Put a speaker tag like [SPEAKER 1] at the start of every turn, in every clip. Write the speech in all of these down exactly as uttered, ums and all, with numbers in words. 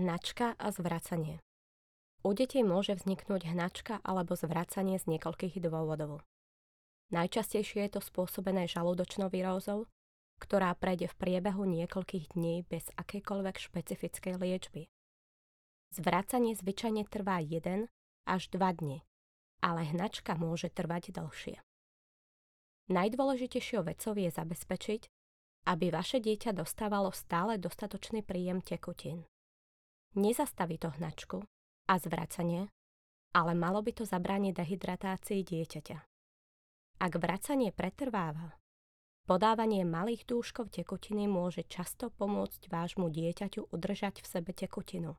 [SPEAKER 1] Hnačka a zvracanie. U detí môže vzniknúť hnačka alebo zvracanie z niekoľkých dôvodov. Najčastejšie je to spôsobené žalúdočnou virózou, ktorá prejde v priebehu niekoľkých dní bez akejkoľvek špecifickej liečby. Zvracanie zvyčajne trvá jeden až dva dni, ale hnačka môže trvať dlhšie. Najdôležitejšou vecou je zabezpečiť, aby vaše dieťa dostávalo stále dostatočný príjem tekutín. Nezastaví to hnačku a zvracanie, ale malo by to zabrániť dehydratácii dieťaťa. Ak vracanie pretrváva, podávanie malých dúškov tekutiny môže často pomôcť vášmu dieťaťu udržať v sebe tekutinu.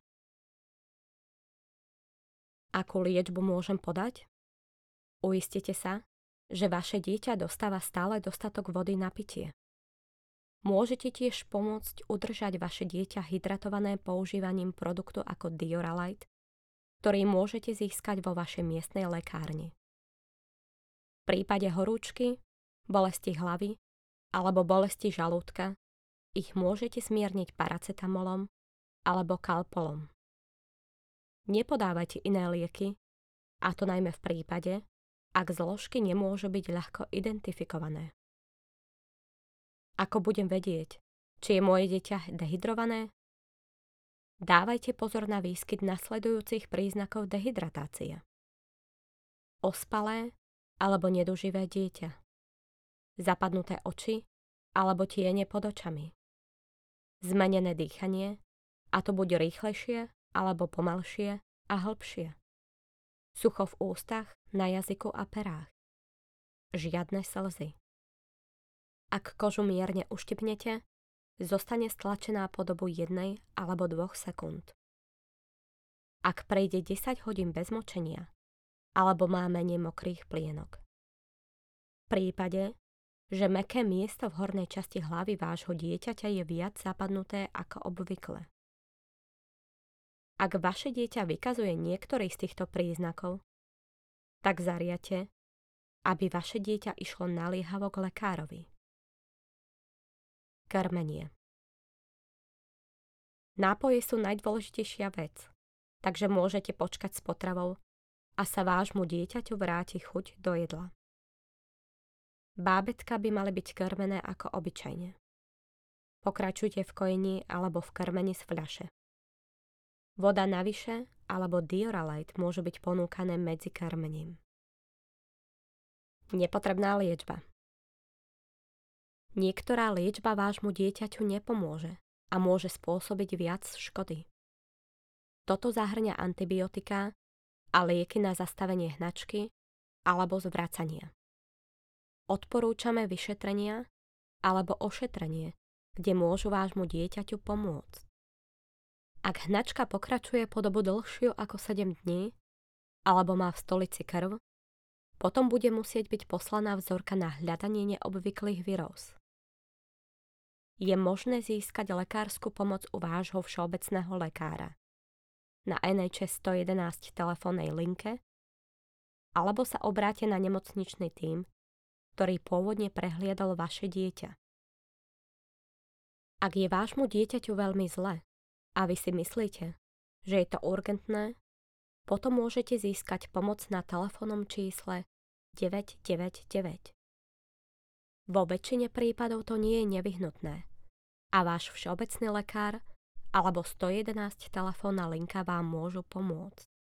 [SPEAKER 1] Akú liečbu môžem podať? Uistite sa, že vaše dieťa dostáva stále dostatok vody na pitie. Môžete tiež pomôcť udržať vaše dieťa hydratované používaním produktu ako Dioralite, ktorý môžete získať vo vašej miestnej lekárni. V prípade horúčky, bolesti hlavy alebo bolesti žalúdka ich môžete zmierniť paracetamolom alebo kalpolom. Nepodávajte iné lieky, a to najmä v prípade, ak zložky nemôžu byť ľahko identifikované. Ako budem vedieť, či je moje dieťa dehydrované? Dávajte pozor na výskyt nasledujúcich príznakov dehydratácie. Ospalé alebo neduživé dieťa. Zapadnuté oči alebo tiene pod očami. Zmenené dýchanie, a to buď rýchlejšie alebo pomalšie a hlbšie. Sucho v ústach, na jazyku a perách. Žiadne slzy. Ak kožu mierne uštipnete, zostane stlačená po dobu jednej alebo dvoch sekúnd. Ak prejde desať hodín bez močenia, alebo má menej mokrých plienok. V prípade, že mäkké miesto v hornej časti hlavy vášho dieťaťa je viac zapadnuté ako obvykle. Ak vaše dieťa vykazuje niektorý z týchto príznakov, tak zariate, aby vaše dieťa išlo naliehavo k lekárovi. Krmenie. Nápoje sú najdôležitejšia vec, takže môžete počkať s potravou a sa vášmu dieťaťu vráti chuť do jedla. Bábätka by mali byť krmené ako obyčajne. Pokračujte v kojení alebo v krmení z fľaše. Voda navyše alebo Dioralite môžu byť ponúkané medzi krmením. Nepotrebná liečba. Niektorá liečba vášmu dieťaťu nepomôže a môže spôsobiť viac škody. Toto zahŕňa antibiotiká a lieky na zastavenie hnačky alebo zvracania. Odporúčame vyšetrenia alebo ošetrenie, kde môžu vášmu dieťaťu pomôcť. Ak hnačka pokračuje po dobu dlhšiu ako sedem dní alebo má v stolici krv, potom bude musieť byť poslaná vzorka na hľadanie neobvyklých viróz. Je možné získať lekárskú pomoc u vášho všeobecného lekára na en há es sto jedenásť telefónnej linke alebo sa obráte na nemocničný tím, ktorý pôvodne prehliadal vaše dieťa. Ak je vášmu dieťaťu veľmi zle a vy si myslíte, že je to urgentné, potom môžete získať pomoc na telefónnom čísle deväť deväť deväť. Vo väčšine prípadov to nie je nevyhnutné a váš všeobecný lekár alebo sto jedenásť telefónna linka vám môžu pomôcť.